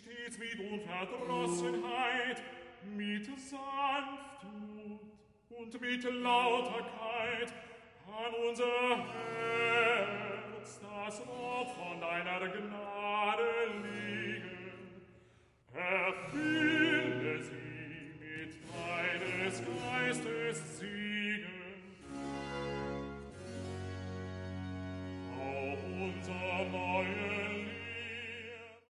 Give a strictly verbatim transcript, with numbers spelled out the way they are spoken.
stets mit Unverdrossenheit, mit Sanftmut und mit Lauterkeit an unser Herz das Wort von deiner Gnade legt.